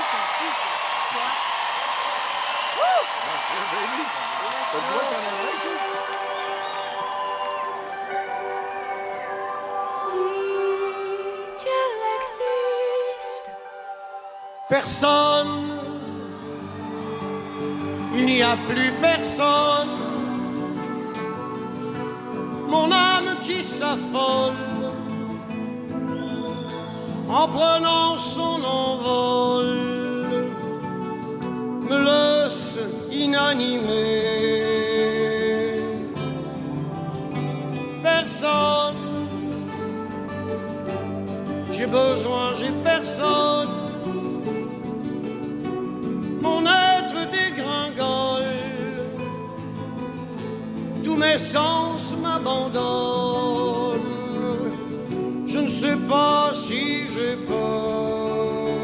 Personne, il n'y a plus personne, mon âme qui s'affole en prenant son envol me laisse inanimé. Personne, j'ai besoin, j'ai personne. Mon être dégringole, tous mes sens m'abandonnent. Je ne sais pas si j'ai peur.